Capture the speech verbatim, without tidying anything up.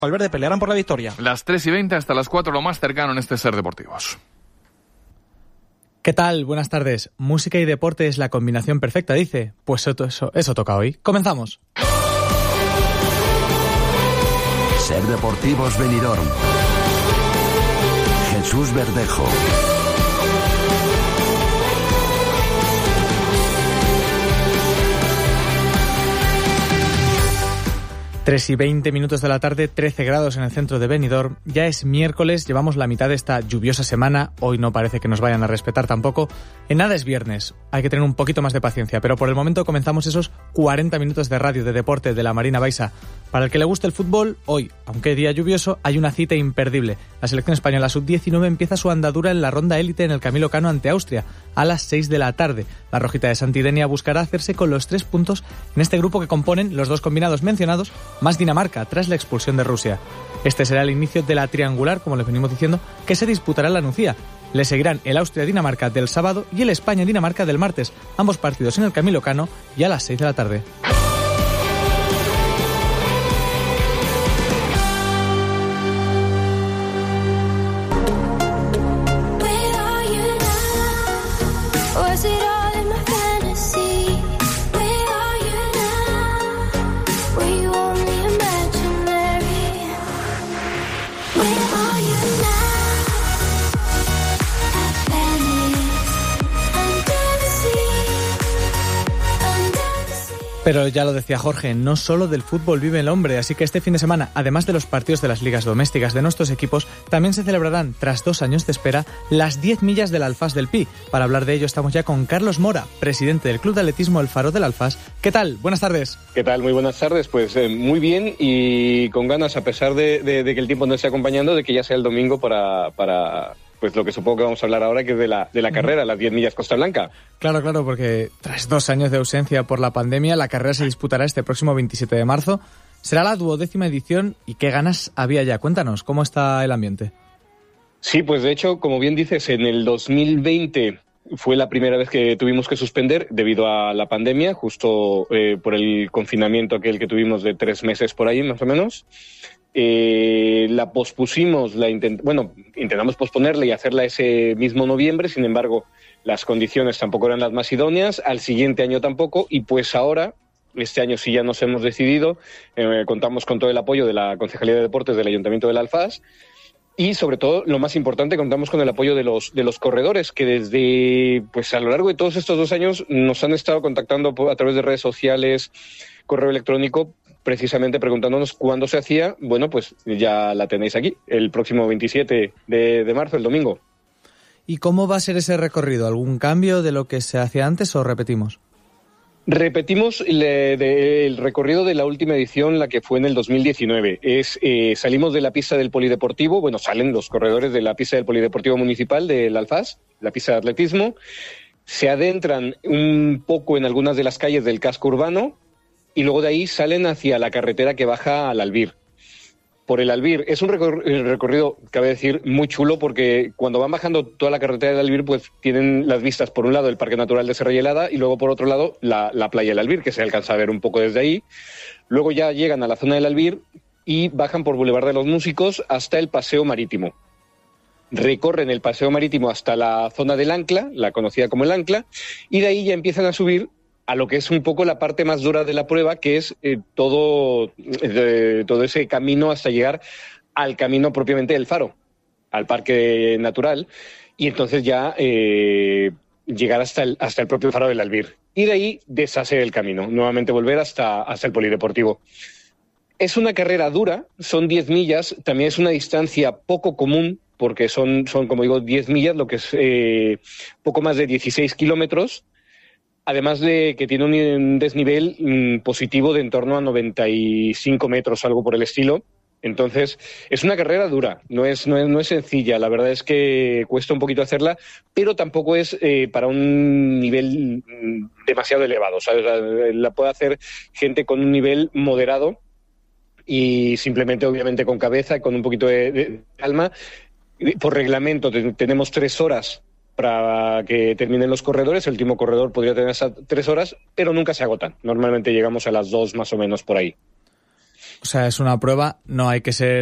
Valverde pelearán por la victoria. Las tres y veinte hasta las cuatro, lo más cercano en este Ser Deportivos. ¿Qué tal? Buenas tardes. Música y deporte es la combinación perfecta, dice. Pues eso, eso, eso toca hoy. Comenzamos. Ser Deportivos Benidorm. Jesús Verdejo. tres y veinte minutos de la tarde, trece grados en el centro de Benidorm. Ya es miércoles, llevamos la mitad de esta lluviosa semana. Hoy no parece que nos vayan a respetar tampoco. En nada es viernes, hay que tener un poquito más de paciencia, pero por el momento comenzamos esos cuarenta minutos de radio de deporte de la Marina Baixa. Para el que le guste el fútbol, hoy, aunque día lluvioso, hay una cita imperdible. La selección española sub diecinueve empieza su andadura en la ronda élite en el Camilo Cano ante Austria a las seis de la tarde. La rojita de Santidenia buscará hacerse con los tres puntos en este grupo que componen los dos combinados mencionados más Dinamarca tras la expulsión de Rusia. Este será el inicio de la triangular, como les venimos diciendo, que se disputará en la Nucía. Le seguirán el Austria-Dinamarca del sábado y el España-Dinamarca del martes, ambos partidos en el Camilo Cano y a las seis de la tarde. Pero ya lo decía Jorge, no solo del fútbol vive el hombre, así que este fin de semana, además de los partidos de las ligas domésticas de nuestros equipos, también se celebrarán, tras dos años de espera, las diez millas del Alfás del Pi. Para hablar de ello estamos ya con Carlos Mora, presidente del Club de Atletismo El Faro del Alfás. ¿Qué tal? Buenas tardes. ¿Qué tal? Muy buenas tardes. Pues eh, muy bien y con ganas, a pesar de, de, de que el tiempo no esté acompañando, de que ya sea el domingo para... para... pues lo que supongo que vamos a hablar ahora, que es de la, de la carrera, las diez millas Costa Blanca. Claro, claro, porque tras dos años de ausencia por la pandemia, la carrera se disputará este próximo veintisiete de marzo. Será la duodécima edición y qué ganas había ya. Cuéntanos, ¿cómo está el ambiente? Sí, pues de hecho, como bien dices, en el dos mil veinte fue la primera vez que tuvimos que suspender debido a la pandemia, justo eh, por el confinamiento aquel que tuvimos de tres meses por ahí, más o menos. Eh, la pospusimos, la intent- bueno, intentamos posponerla y hacerla ese mismo noviembre, sin embargo, las condiciones tampoco eran las más idóneas, al siguiente año tampoco, y pues ahora, este año sí ya nos hemos decidido, eh, contamos con todo el apoyo de la Concejalía de Deportes del Ayuntamiento del Alfás, y sobre todo, lo más importante, contamos con el apoyo de los, de los corredores, que desde, pues a lo largo de todos estos dos años nos han estado contactando a través de redes sociales, correo electrónico, precisamente preguntándonos cuándo se hacía. Bueno, pues ya la tenéis aquí, el próximo veintisiete de, de marzo, el domingo. ¿Y cómo va a ser ese recorrido? ¿Algún cambio de lo que se hacía antes o repetimos? Repetimos el, el recorrido de la última edición, la que fue en el dos mil diecinueve. Es, eh, salimos de la pista del Polideportivo, bueno, salen los corredores de la pista del Polideportivo Municipal del Alfás, la pista de atletismo, se adentran un poco en algunas de las calles del casco urbano, y luego de ahí salen hacia la carretera que baja al Albir. Por el Albir es un recor- recorrido, cabe decir, muy chulo, porque cuando van bajando toda la carretera del Albir, pues tienen las vistas, por un lado, el Parque Natural de Serra y Helada, y luego, por otro lado, la, la playa del Albir, que se alcanza a ver un poco desde ahí. Luego ya llegan a la zona del Albir y bajan por Boulevard de los Músicos hasta el Paseo Marítimo. Recorren el Paseo Marítimo hasta la zona del Ancla, la conocida como el Ancla, y de ahí ya empiezan a subir a lo que es un poco la parte más dura de la prueba, que es eh, todo, eh, todo ese camino hasta llegar al camino propiamente del Faro, al Parque Natural, y entonces ya eh, llegar hasta el, hasta el propio Faro del Albir. Y de ahí deshacer el camino, nuevamente volver hasta, hasta el Polideportivo. Es una carrera dura, son diez millas, también es una distancia poco común, porque son, son como digo, diez millas, lo que es eh, poco más de dieciséis kilómetros, además de que tiene un desnivel mmm, positivo de en torno a noventa y cinco metros, algo por el estilo. Entonces, es una carrera dura, no es, no es, no es sencilla, la verdad es que cuesta un poquito hacerla, pero tampoco es eh, para un nivel demasiado elevado, ¿sabes? La, la puede hacer gente con un nivel moderado y simplemente, obviamente, con cabeza y con un poquito de, de calma. Por reglamento te, tenemos tres horas para que terminen los corredores, el último corredor podría tener esas tres horas, pero nunca se agotan, normalmente llegamos a las dos más o menos por ahí. O sea, es una prueba, no hay que ser